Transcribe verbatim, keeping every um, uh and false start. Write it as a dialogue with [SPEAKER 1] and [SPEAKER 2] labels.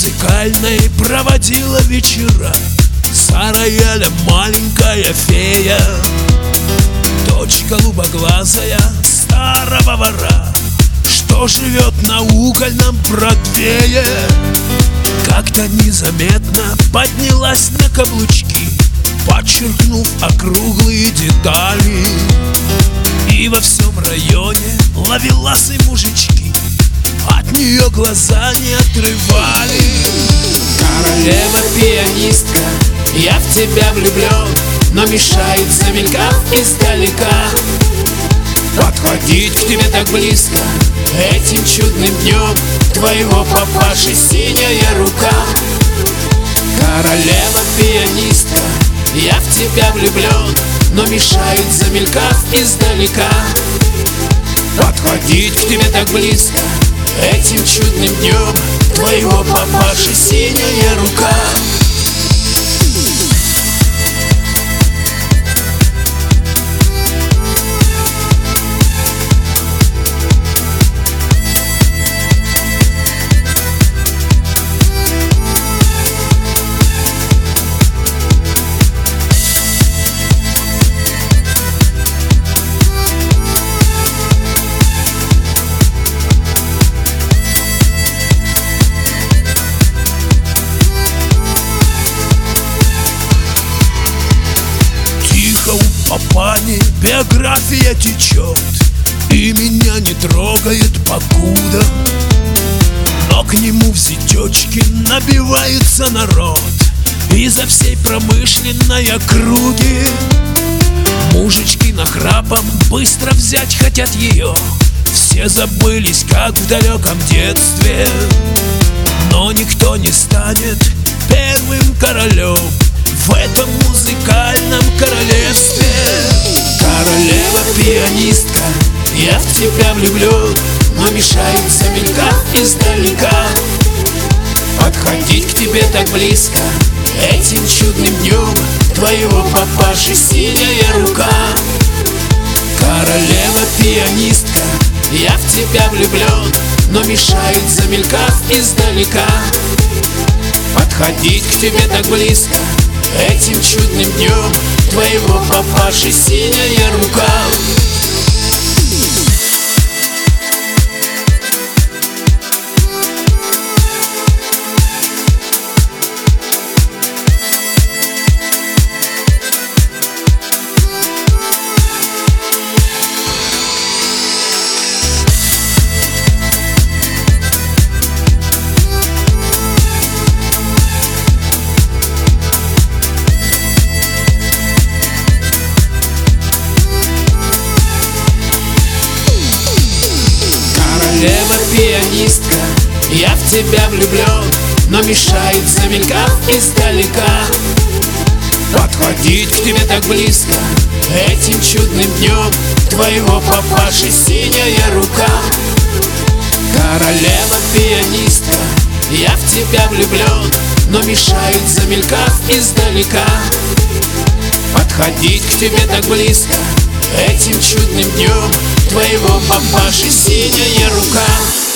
[SPEAKER 1] музыкальной проводила вечера за роялем маленькая фея, дочь голубоглазая старого вора, что живет на угольном Бродвее. Как-то незаметно поднялась на каблучки, подчеркнув округлые детали, и во всем районе ловеласы мужички от нее глаза не отрывали.
[SPEAKER 2] Королева-пианистка, я в тебя влюблен, но мешает, замелькав издалека, подходить к тебе так близко этим чудным днем твоего папаши синяя рука. Королева-пианистка, я в тебя влюблен, но мешает, замелькав издалека, подходить к тебе так близко этим чудным днем твоего папаши синяя рука.
[SPEAKER 1] Папани биография течет и меня не трогает покуда, но к нему в зятечки набивается народ изо всей промышленной округи. Мужички нахрапом быстро взять хотят ее, все забылись, как в далеком детстве, но никто не станет первым королем в этом музыкальном королевстве. Королева-пианистка, я в тебя влюблен, но мешает, замелькав издалека, подходить к тебе так близко этим чудным днем твоего папаши синяя рука. Королева-пианистка, я в тебя влюблен, но мешает, замелькав издалека, подходить к тебе так близко этим чудным днем твоего папаши синяя рука. Королева-пианистка, я в тебя влюблен, но мешает, замелькав издалека, подходить к тебе так близко этим чудным днем твоего папаши синяя рука. Королева-пианистка, я в тебя влюблен, но мешает, замелькав издалека, подходить к тебе так близко этим чудным днем твоего папаши синяя рука.